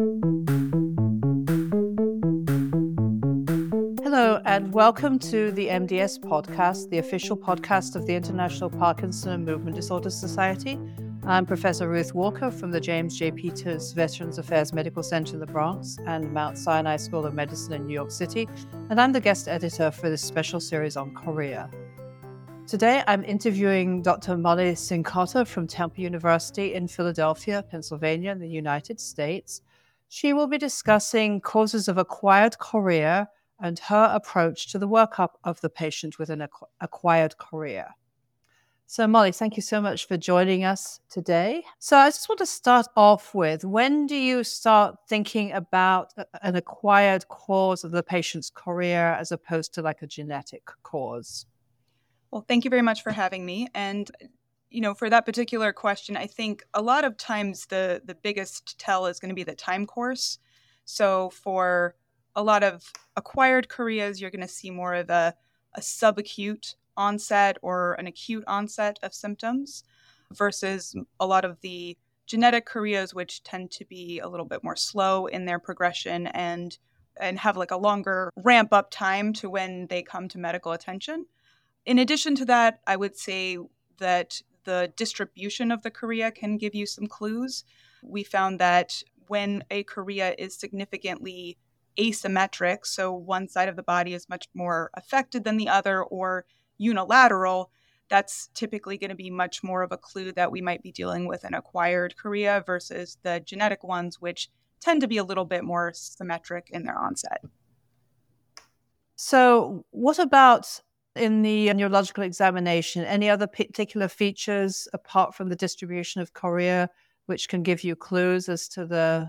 Hello, and welcome to the MDS podcast, the official podcast of the International Parkinson and Movement Disorders Society. I'm Professor Ruth Walker from the James J. Peters Veterans Affairs Medical Center in the Bronx and Mount Sinai School of Medicine in New York City, and I'm the guest editor for this special series on chorea. Today, I'm interviewing Dr. Molly Cincotta from Temple University in Philadelphia, Pennsylvania, in the United States. She will be discussing causes of acquired chorea and her approach to the workup of the patient with an acquired chorea. So, Molly, thank you so much for joining us today. So I just want to start off with, when do you start thinking about an acquired cause of the patient's chorea as opposed to like a genetic cause? Well, thank you very much for having me. And, for that particular question, I think a lot of times the biggest tell is going to be the time course. So for a lot of acquired choreas, you're going to see more of a subacute onset or an acute onset of symptoms versus a lot of the genetic choreas, which tend to be a little bit more slow in their progression and have like a longer ramp up time to when they come to medical attention. In addition to that, I would say that the distribution of the chorea can give you some clues. We found that when a chorea is significantly asymmetric, so one side of the body is much more affected than the other, or unilateral, that's typically going to be much more of a clue that we might be dealing with an acquired chorea versus the genetic ones, which tend to be a little bit more symmetric in their onset. So what about in the neurological examination, any other particular features apart from the distribution of chorea which can give you clues as to the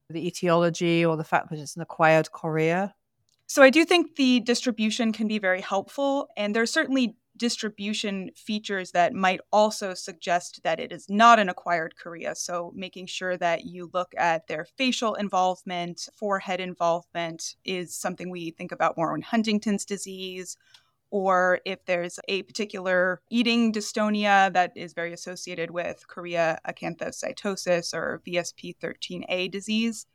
etiology or the fact that it's an acquired chorea? So I do think the distribution can be very helpful, and there's certainly distribution features that might also suggest that it is not an acquired chorea. So making sure that you look at their facial involvement, forehead involvement is something we think about more in Huntington's disease, or if there's a particular eating dystonia that is very associated with chorea acanthocytosis or VSP13A disease.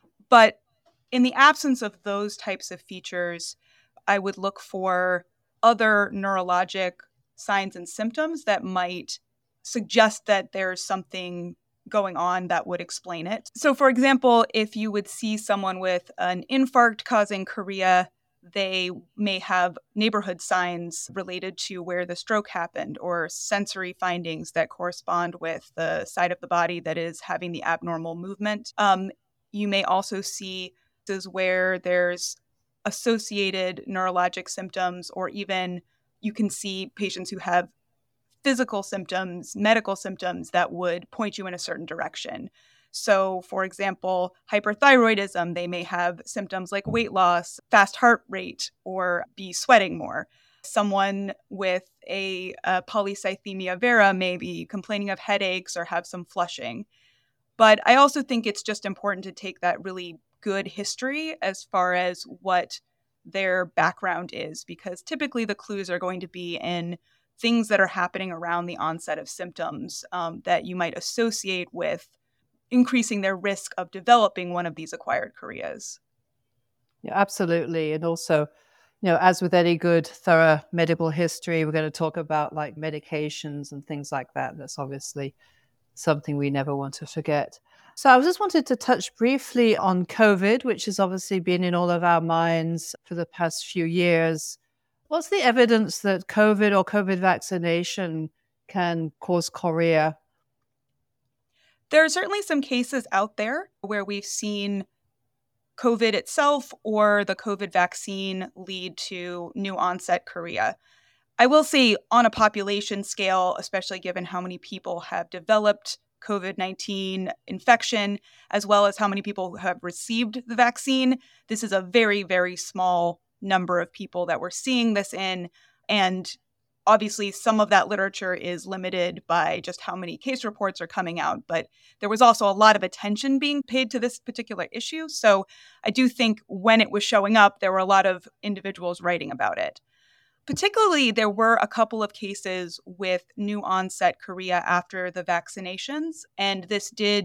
But in the absence of those types of features, I would look for other neurologic signs and symptoms that might suggest that there's something going on that would explain it. So, for example, if you would see someone with an infarct causing chorea, they may have neighborhood signs related to where the stroke happened or sensory findings that correspond with the side of the body that is having the abnormal movement. You may also see where there's associated neurologic symptoms, or even you can see patients who have physical symptoms, medical symptoms that would point you in a certain direction. So, for example, hyperthyroidism, they may have symptoms like weight loss, fast heart rate, or be sweating more. Someone with a polycythemia vera may be complaining of headaches or have some flushing. But I also think it's just important to take that really good history as far as what their background is, because typically the clues are going to be in things that are happening around the onset of symptoms that you might associate with increasing their risk of developing one of these acquired choreas. Yeah, absolutely. And also, as with any good, thorough medical history, we're going to talk about like medications and things like that. That's obviously something we never want to forget. So I just wanted to touch briefly on COVID, which has obviously been in all of our minds for the past few years. What's the evidence that COVID or COVID vaccination can cause chorea? There are certainly some cases out there where we've seen COVID itself or the COVID vaccine lead to new onset chorea. I will say on a population scale, especially given how many people have developed COVID-19 infection, as well as how many people have received the vaccine, this is a very, very small number of people that we're seeing this in. And obviously, some of that literature is limited by just how many case reports are coming out. But there was also a lot of attention being paid to this particular issue. So I do think when it was showing up, there were a lot of individuals writing about it. Particularly, there were a couple of cases with new onset chorea after the vaccinations, and this did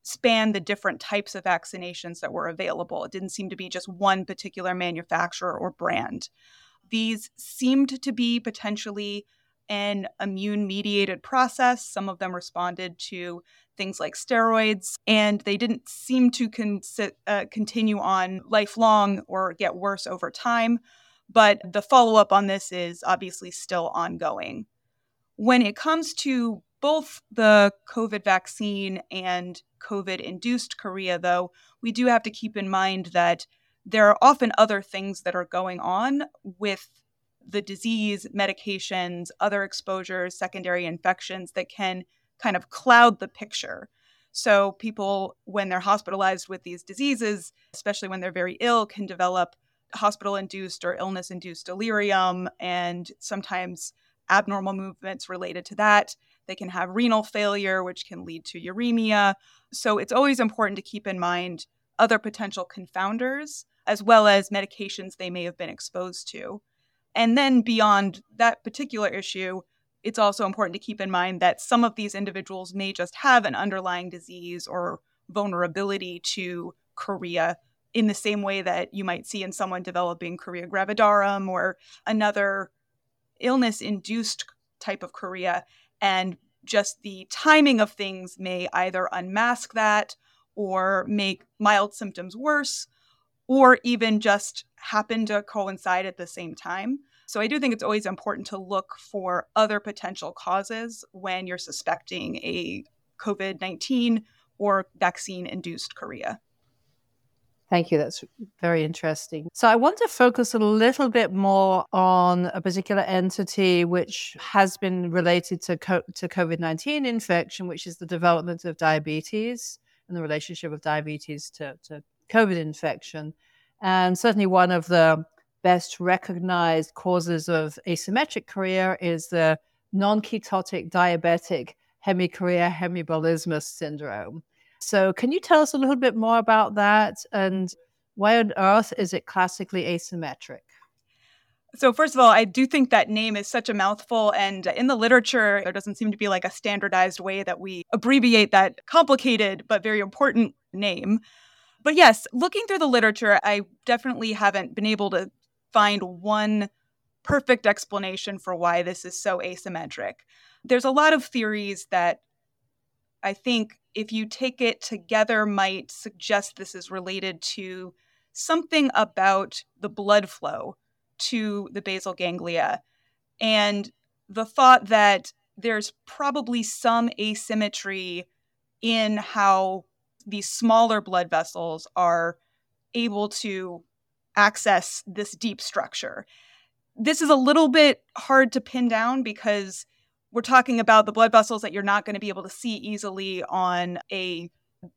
span the different types of vaccinations that were available. It didn't seem to be just one particular manufacturer or brand. These seemed to be potentially an immune-mediated process. Some of them responded to things like steroids, and they didn't seem to continue on lifelong or get worse over time. But the follow-up on this is obviously still ongoing. When it comes to both the COVID vaccine and COVID-induced chorea, though, we do have to keep in mind that there are often other things that are going on with the disease, medications, other exposures, secondary infections that can kind of cloud the picture. So people, when they're hospitalized with these diseases, especially when they're very ill, can develop hospital-induced or illness-induced delirium and sometimes abnormal movements related to that. They can have renal failure, which can lead to uremia. So it's always important to keep in mind other potential confounders, as well as medications they may have been exposed to. And then beyond that particular issue, it's also important to keep in mind that some of these individuals may just have an underlying disease or vulnerability to chorea in the same way that you might see in someone developing chorea gravidarum or another illness-induced type of chorea. And just the timing of things may either unmask that or make mild symptoms worse, or even just happen to coincide at the same time. So I do think it's always important to look for other potential causes when you're suspecting a COVID-19 or vaccine-induced chorea. Thank you. That's very interesting. So I want to focus a little bit more on a particular entity which has been related to COVID-19 infection, which is the development of diabetes and the relationship of diabetes to COVID infection. And certainly one of the best recognized causes of asymmetric chorea is the non-ketotic diabetic hemichorea hemibolismus syndrome. So can you tell us a little bit more about that, and why on earth is it classically asymmetric? So first of all, I do think that name is such a mouthful, and in the literature, there doesn't seem to be like a standardized way that we abbreviate that complicated but very important name. But yes, looking through the literature, I definitely haven't been able to find one perfect explanation for why this is so asymmetric. There's a lot of theories that I think if you take it together might suggest this is related to something about the blood flow to the basal ganglia, and the thought that there's probably some asymmetry in how these smaller blood vessels are able to access this deep structure. This is a little bit hard to pin down because we're talking about the blood vessels that you're not going to be able to see easily on a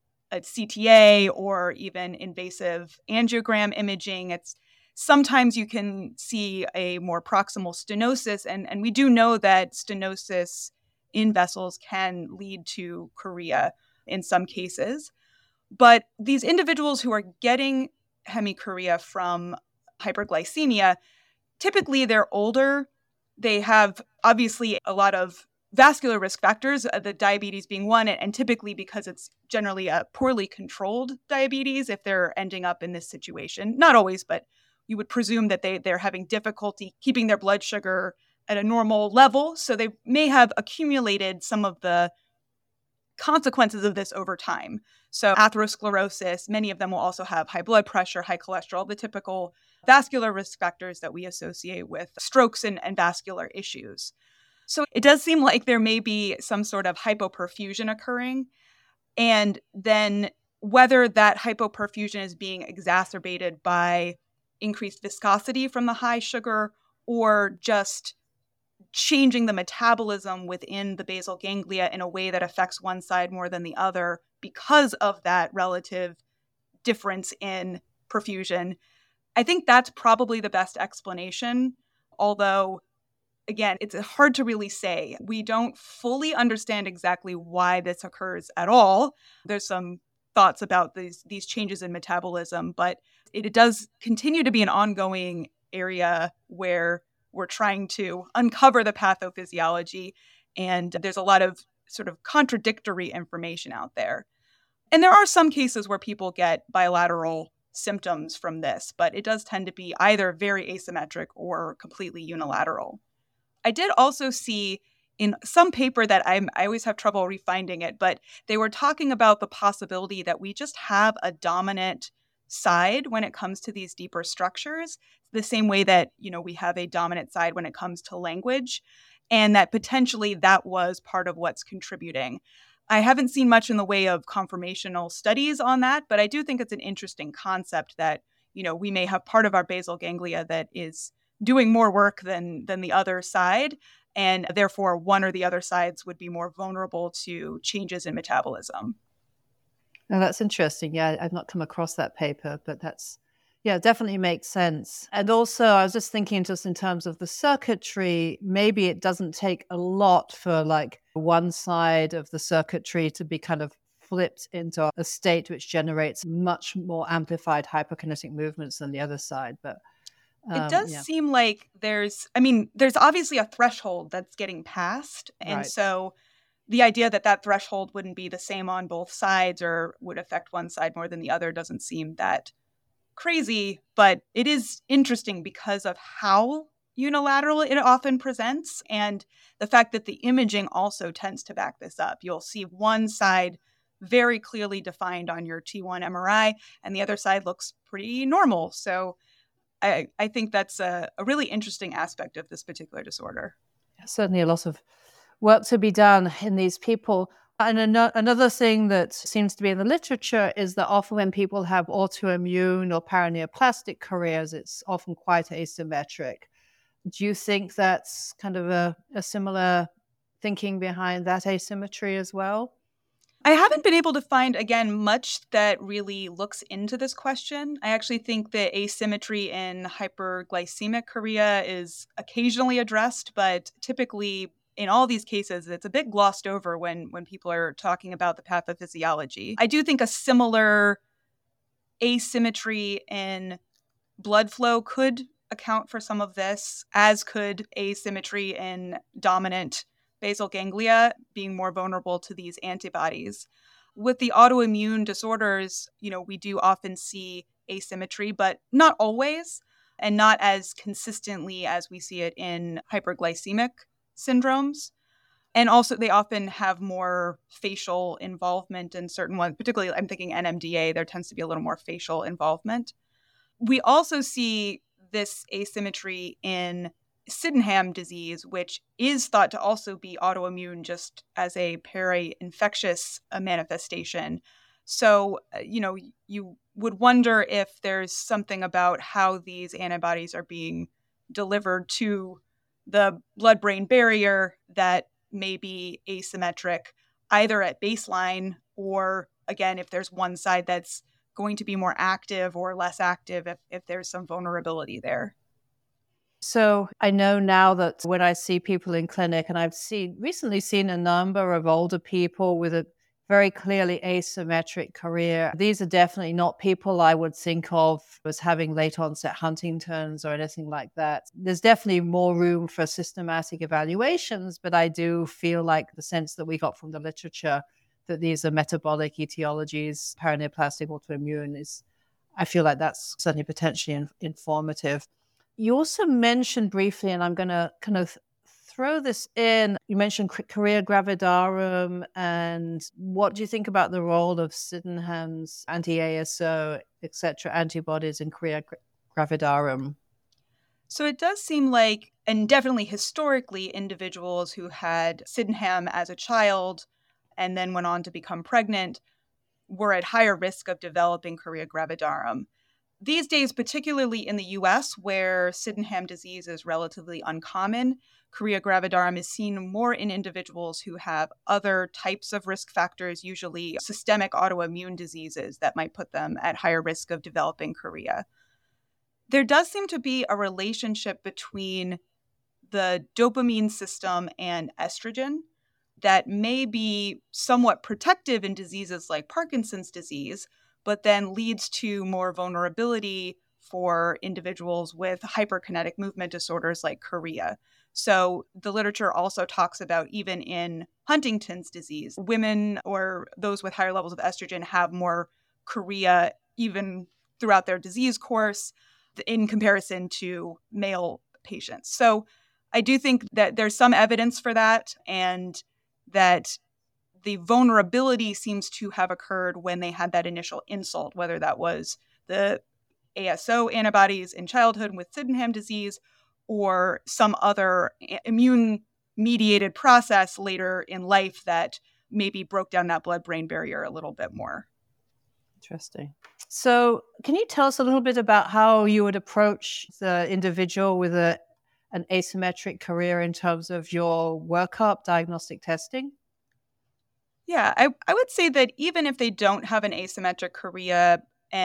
CTA or even invasive angiogram imaging. It's sometimes you can see a more proximal stenosis, and we do know that stenosis in vessels can lead to chorea in some cases. But these individuals who are getting hemichorea from hyperglycemia, typically they're older. They have obviously a lot of vascular risk factors, the diabetes being one, and typically because it's generally a poorly controlled diabetes if they're ending up in this situation. Not always, but you would presume that they're having difficulty keeping their blood sugar at a normal level. So they may have accumulated some of the consequences of this over time. So atherosclerosis, many of them will also have high blood pressure, high cholesterol, the typical vascular risk factors that we associate with strokes and vascular issues. So it does seem like there may be some sort of hypoperfusion occurring. And then whether that hypoperfusion is being exacerbated by increased viscosity from the high sugar or just changing the metabolism within the basal ganglia in a way that affects one side more than the other because of that relative difference in perfusion. I think that's probably the best explanation, although, again, it's hard to really say. We don't fully understand exactly why this occurs at all. There's some thoughts about these changes in metabolism, but it does continue to be an ongoing area where we're trying to uncover the pathophysiology, and there's a lot of sort of contradictory information out there. And there are some cases where people get bilateral symptoms from this, but it does tend to be either very asymmetric or completely unilateral. I did also see in some paper that I always have trouble refinding it, but they were talking about the possibility that we just have a dominant side when it comes to these deeper structures, the same way that, we have a dominant side when it comes to language, and that potentially that was part of what's contributing. I haven't seen much in the way of confirmational studies on that, but I do think it's an interesting concept that, we may have part of our basal ganglia that is doing more work than the other side, and therefore one or the other sides would be more vulnerable to changes in metabolism. Now, that's interesting. Yeah, I've not come across that paper, but definitely makes sense. And also, I was just thinking just in terms of the circuitry, maybe it doesn't take a lot for like one side of the circuitry to be kind of flipped into a state which generates much more amplified hyperkinetic movements than the other side. But it does seem like there's obviously a threshold that's getting passed. And Right. So the idea that threshold wouldn't be the same on both sides or would affect one side more than the other doesn't seem that crazy. But it is interesting because of how unilateral it often presents and the fact that the imaging also tends to back this up. You'll see one side very clearly defined on your T1 MRI and the other side looks pretty normal. So I think that's a really interesting aspect of this particular disorder. Certainly a lot of work to be done in these people. And another thing that seems to be in the literature is that often when people have autoimmune or paraneoplastic choreas, it's often quite asymmetric. Do you think that's kind of a similar thinking behind that asymmetry as well? I haven't been able to find, again, much that really looks into this question. I actually think that asymmetry in hyperglycemic chorea is occasionally addressed, but typically in all these cases, it's a bit glossed over when people are talking about the pathophysiology. I do think a similar asymmetry in blood flow could account for some of this, as could asymmetry in dominant basal ganglia being more vulnerable to these antibodies. With the autoimmune disorders, we do often see asymmetry, but not always, and not as consistently as we see it in hyperglycemic syndromes. And also, they often have more facial involvement in certain ones, particularly I'm thinking NMDA, there tends to be a little more facial involvement. We also see this asymmetry in Sydenham disease, which is thought to also be autoimmune just as a peri-infectious manifestation. So, you would wonder if there's something about how these antibodies are being delivered to the blood-brain barrier that may be asymmetric, either at baseline or, again, if there's one side that's going to be more active or less active, if there's some vulnerability there. So I know now that when I see people in clinic, and I've recently seen a number of older people with a very clearly asymmetric chorea. These are definitely not people I would think of as having late onset Huntington's or anything like that. There's definitely more room for systematic evaluations, but I do feel like the sense that we got from the literature that these are metabolic etiologies, paraneoplastic autoimmune I feel like that's certainly potentially informative. You also mentioned briefly, and I'm going to kind of throw this in, you mentioned chorea gravidarum, and what do you think about the role of Sydenham's anti-ASO, etc., antibodies in chorea gravidarum? So it does seem like, and definitely historically, individuals who had Sydenham as a child and then went on to become pregnant were at higher risk of developing chorea gravidarum. These days, particularly in the US, where Sydenham disease is relatively uncommon, chorea gravidarum is seen more in individuals who have other types of risk factors, usually systemic autoimmune diseases that might put them at higher risk of developing chorea. There does seem to be a relationship between the dopamine system and estrogen that may be somewhat protective in diseases like Parkinson's disease, but then leads to more vulnerability for individuals with hyperkinetic movement disorders like chorea. So the literature also talks about even in Huntington's disease, women or those with higher levels of estrogen have more chorea even throughout their disease course in comparison to male patients. So I do think that there's some evidence for that, and that the vulnerability seems to have occurred when they had that initial insult, whether that was the ASO antibodies in childhood with Sydenham disease or some other immune-mediated process later in life that maybe broke down that blood-brain barrier a little bit more. Interesting. So can you tell us a little bit about how you would approach the individual with an asymmetric chorea in terms of your workup, diagnostic testing? Yeah, I would say that even if they don't have an asymmetric chorea,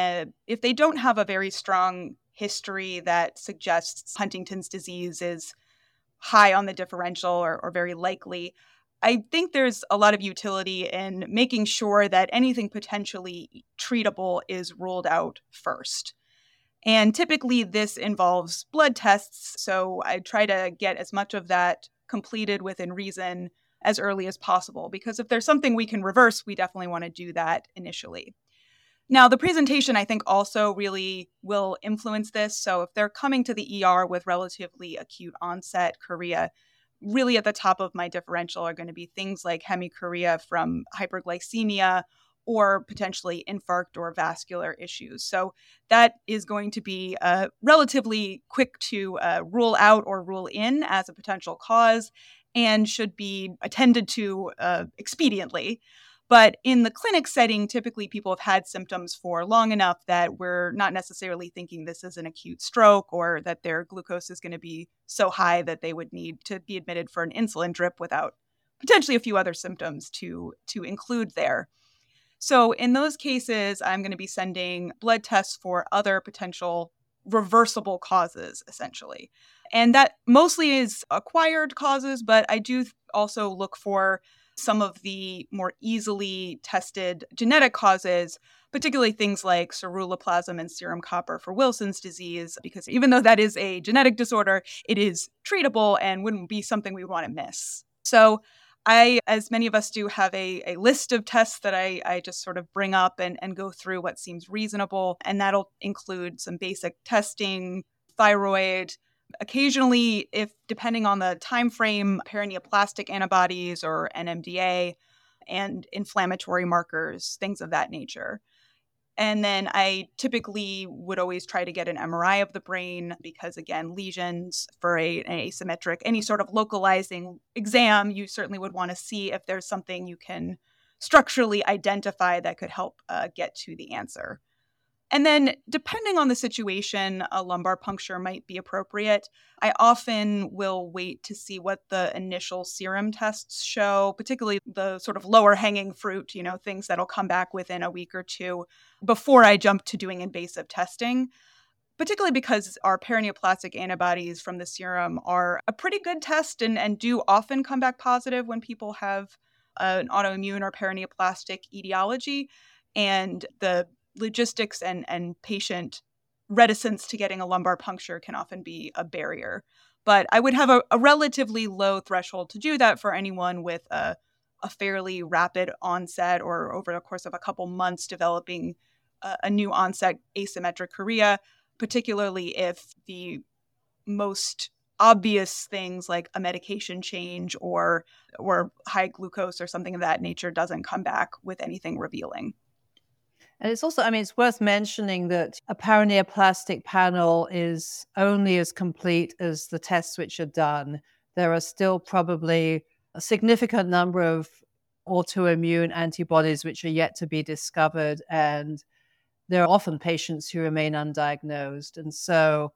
if they don't have a very strong history that suggests Huntington's disease is high on the differential or very likely, I think there's a lot of utility in making sure that anything potentially treatable is ruled out first. And typically this involves blood tests, so I try to get as much of that completed within reason as early as possible, because if there's something we can reverse, we definitely want to do that initially. Now, the presentation, I think, also really will influence this. So if they're coming to the ER with relatively acute onset chorea, really at the top of my differential are going to be things like hemichorea from hyperglycemia or potentially infarct or vascular issues. So that is going to be relatively quick to rule out or rule in as a potential cause and should be attended to expediently. But in the clinic setting, typically people have had symptoms for long enough that we're not necessarily thinking this is an acute stroke or that their glucose is going to be so high that they would need to be admitted for an insulin drip without potentially a few other symptoms to include there. So in those cases, I'm going to be sending blood tests for other potential reversible causes, essentially. And that mostly is acquired causes, but I do also look for some of the more easily tested genetic causes, particularly things like ceruloplasmin and serum copper for Wilson's disease, because even though that is a genetic disorder, it is treatable and wouldn't be something we would want to miss. So I, as many of us do, have a list of tests that I just sort of bring up and go through what seems reasonable. And that'll include some basic testing, thyroid, occasionally, if depending on the time frame, paraneoplastic antibodies or NMDA, and inflammatory markers, things of that nature. And then I typically would always try to get an MRI of the brain because, again, lesions for an asymmetric, any sort of localizing exam, you certainly would want to see if there's something you can structurally identify that could help get to the answer. And then depending on the situation, a lumbar puncture might be appropriate. I often will wait to see what the initial serum tests show, particularly the sort of lower hanging fruit, things that'll come back within a week or two before I jump to doing invasive testing, particularly because our paraneoplastic antibodies from the serum are a pretty good test and do often come back positive when people have an autoimmune or paraneoplastic etiology. And the logistics and patient reticence to getting a lumbar puncture can often be a barrier. But I would have a relatively low threshold to do that for anyone with a fairly rapid onset or over the course of a couple months developing a new onset asymmetric chorea, particularly if the most obvious things like a medication change or high glucose or something of that nature doesn't come back with anything revealing. And it's also, it's worth mentioning that a paraneoplastic panel is only as complete as the tests which are done. There are still probably a significant number of autoimmune antibodies which are yet to be discovered, and there are often patients who remain undiagnosed. And so,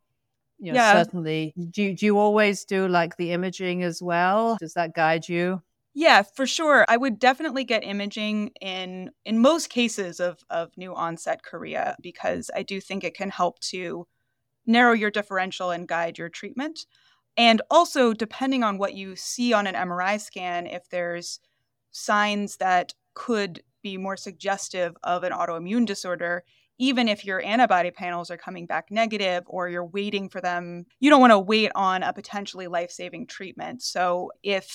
certainly, do you always do like the imaging as well? Does that guide you? Yeah, for sure. I would definitely get imaging in most cases of new onset chorea, because I do think it can help to narrow your differential and guide your treatment. And also, depending on what you see on an MRI scan, if there's signs that could be more suggestive of an autoimmune disorder, even if your antibody panels are coming back negative or you're waiting for them, you don't want to wait on a potentially life-saving treatment. So if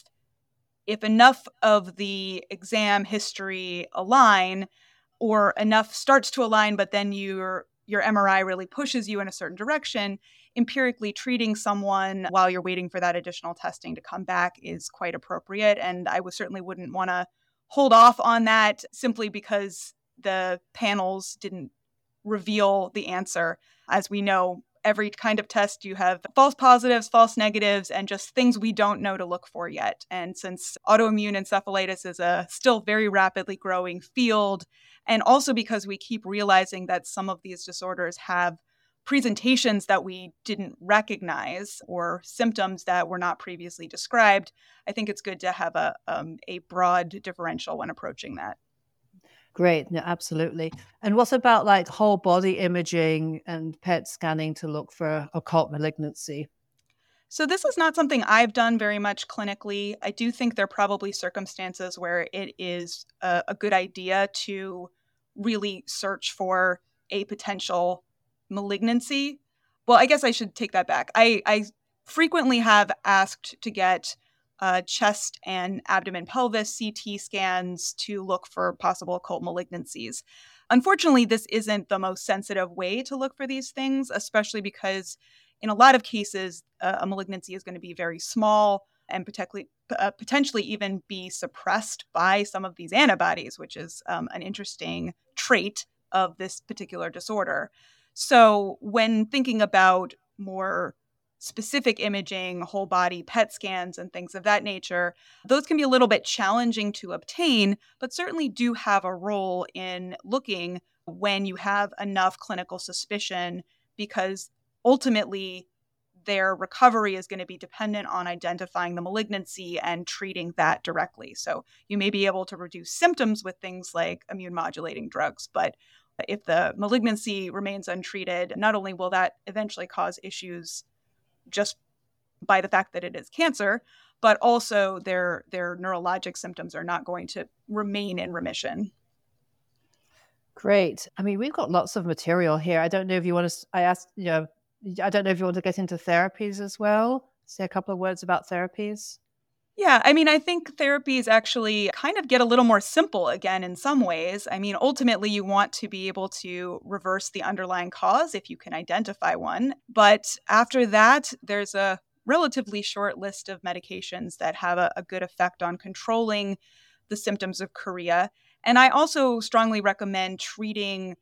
enough of the exam history align, or enough starts to align, but then your MRI really pushes you in a certain direction, empirically treating someone while you're waiting for that additional testing to come back is quite appropriate. And I certainly wouldn't want to hold off on that simply because the panels didn't reveal the answer. As we know, every kind of test, you have false positives, false negatives, and just things we don't know to look for yet. And since autoimmune encephalitis is a still very rapidly growing field, and also because we keep realizing that some of these disorders have presentations that we didn't recognize or symptoms that were not previously described, I think it's good to have a broad differential when approaching that. Great. No, absolutely. And what about like whole body imaging and PET scanning to look for occult malignancy? So this is not something I've done very much clinically. I do think there are probably circumstances where it is a good idea to really search for a potential malignancy. Well, I guess I should take that back. I frequently have asked to get chest and abdomen pelvis CT scans to look for possible occult malignancies. Unfortunately, this isn't the most sensitive way to look for these things, especially because in a lot of cases, a malignancy is going to be very small and potentially even be suppressed by some of these antibodies, which is an interesting trait of this particular disorder. So when thinking about more specific imaging, whole body PET scans, and things of that nature, those can be a little bit challenging to obtain, but certainly do have a role in looking when you have enough clinical suspicion, because ultimately their recovery is going to be dependent on identifying the malignancy and treating that directly. So you may be able to reduce symptoms with things like immune modulating drugs, but if the malignancy remains untreated, not only will that eventually cause issues just by the fact that it is cancer, but also their neurologic symptoms are not going to remain in remission. Great. I mean, we've got lots of material here. I don't know if you want to, I don't know if you want to get into therapies as well. Say a couple of words about therapies. Yeah, I mean, I think therapies actually kind of get a little more simple again in some ways. I mean, ultimately, you want to be able to reverse the underlying cause if you can identify one. But after that, there's a relatively short list of medications that have a good effect on controlling the symptoms of chorea. And I also strongly recommend treating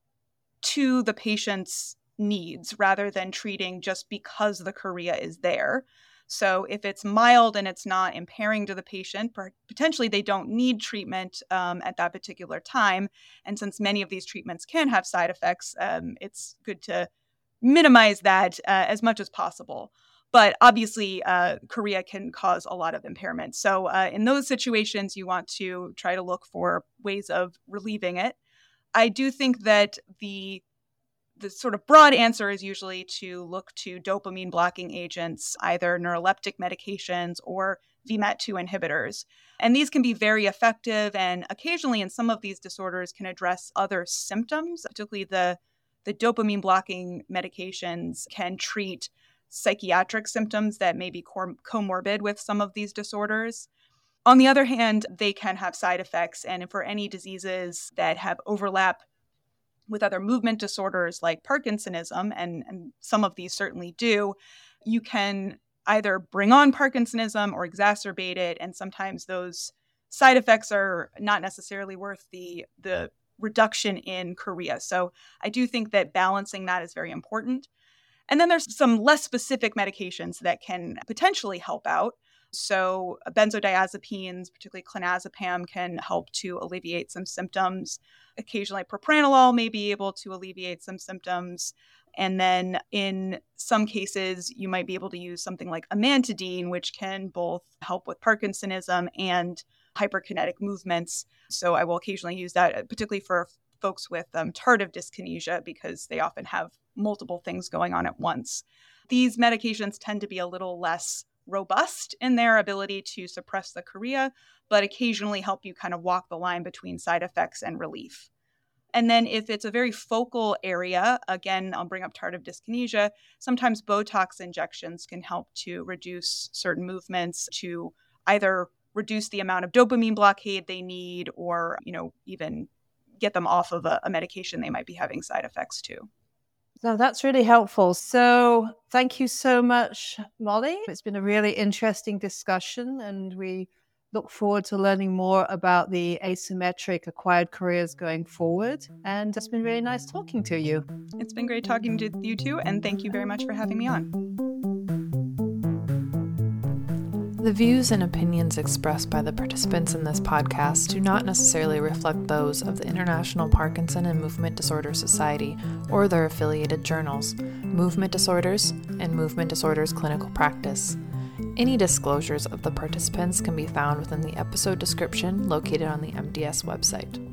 to the patient's needs rather than treating just because the chorea is there. So if it's mild and it's not impairing to the patient, potentially they don't need treatment at that particular time. And since many of these treatments can have side effects, it's good to minimize that as much as possible. But obviously, chorea can cause a lot of impairment. So in those situations, you want to try to look for ways of relieving it. I do think that the sort of broad answer is usually to look to dopamine blocking agents, either neuroleptic medications or VMAT2 inhibitors. And these can be very effective, and occasionally in some of these disorders can address other symptoms. Particularly the dopamine blocking medications can treat psychiatric symptoms that may be comorbid with some of these disorders. On the other hand, they can have side effects, and for any diseases that have overlap with other movement disorders like Parkinsonism, and some of these certainly do, you can either bring on Parkinsonism or exacerbate it. And sometimes those side effects are not necessarily worth the reduction in chorea. So I do think that balancing that is very important. And then there's some less specific medications that can potentially help out. So benzodiazepines, particularly clonazepam, can help to alleviate some symptoms. Occasionally, propranolol may be able to alleviate some symptoms. And then in some cases, you might be able to use something like amantadine, which can both help with Parkinsonism and hyperkinetic movements. So I will occasionally use that, particularly for folks with tardive dyskinesia, because they often have multiple things going on at once. These medications tend to be a little less robust in their ability to suppress the chorea, but occasionally help you kind of walk the line between side effects and relief. And then if it's a very focal area, again, I'll bring up tardive dyskinesia, sometimes Botox injections can help to reduce certain movements, to either reduce the amount of dopamine blockade they need, or, even get them off of a medication they might be having side effects to. So that's really helpful. So thank you so much, Molly. It's been a really interesting discussion, and we look forward to learning more about the asymmetric acquired choreas going forward. And it's been really nice talking to you. It's been great talking to you too, and thank you very much for having me on. The views and opinions expressed by the participants in this podcast do not necessarily reflect those of the International Parkinson and Movement Disorders Society or their affiliated journals, Movement Disorders and Movement Disorders Clinical Practice. Any disclosures of the participants can be found within the episode description located on the MDS website.